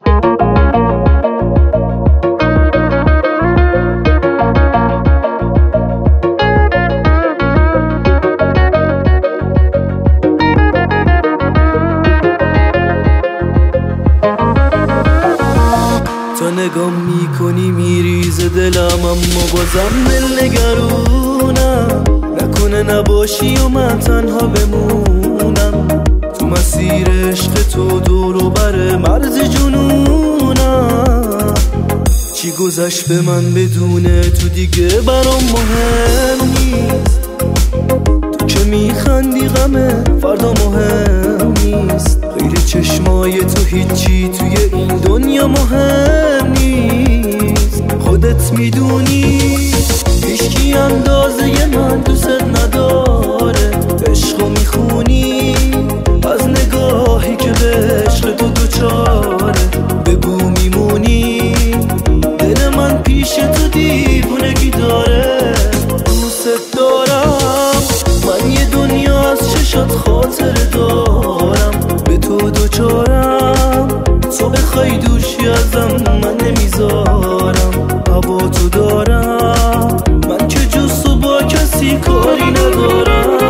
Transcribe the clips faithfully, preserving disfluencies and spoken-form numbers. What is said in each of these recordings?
تا نگام میکنی میریزه دلم، اما بازم دل نگرونم، نکنه نباشی و من تنها بمونم. تو مسیر عشق تو دور و بر مرز جنونم. چی گذشت به من بدونه تو دیگه برام مهم نیست. تو که میخندی غمه فردا مهم نیست. غیر چشمای تو هیچی توی این دنیا مهم نیست. خودت میدونی هیچکی اندازه من دوست نداره. عشقو میخونی از نگاهی که به عشق تو دوچاره. بگو میمونی دل من پیش تو دیوونگی داره. دوست دارم من یه دنیا از چشات خاطر دارم. به تو دوچارم تو بخوای دورشی ازم من نمیذارم. هوا تو دارم من که جز تو با کسی کاری ندارم.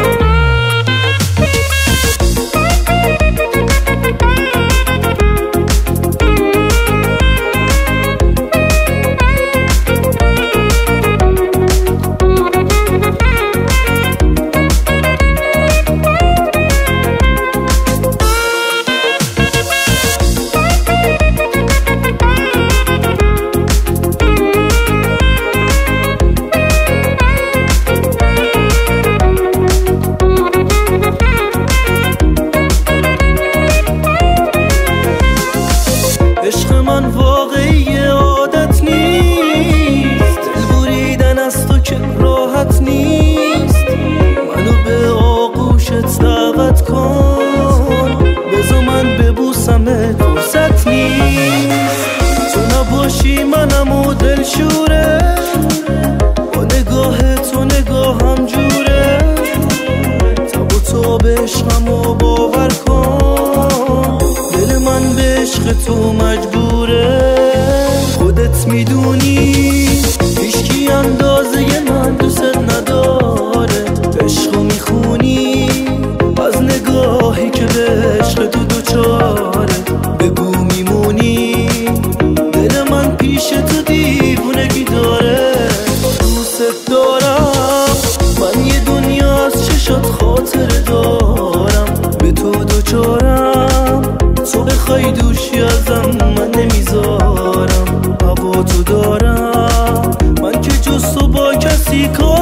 عشق من واقعی عادت نیست. دل بریدن از تو که راحت نیست. منو به آغوشت دعوت کن. بذار من ببوسمت فرصت نیست. تو نباشی منم و دل شوره. با نگاه تو نگاهم جوره. تب و تاب عشقمو باور کن. دل من به عشق تو مجبوره. خودت میدونی هیچکی اندازه من دوست نداره. عشقو میخونی از نگاهی که به عشق تو دوچاره. بگو میمونی دل من پیش تو دیوونگی داره. دوست دارم من یه دنیا از چشات خاطر دارم. به تو دوچارم تو بخوای دورشی ازم من نمیذارم. هوا تو دارم من که جز تو با کسی کار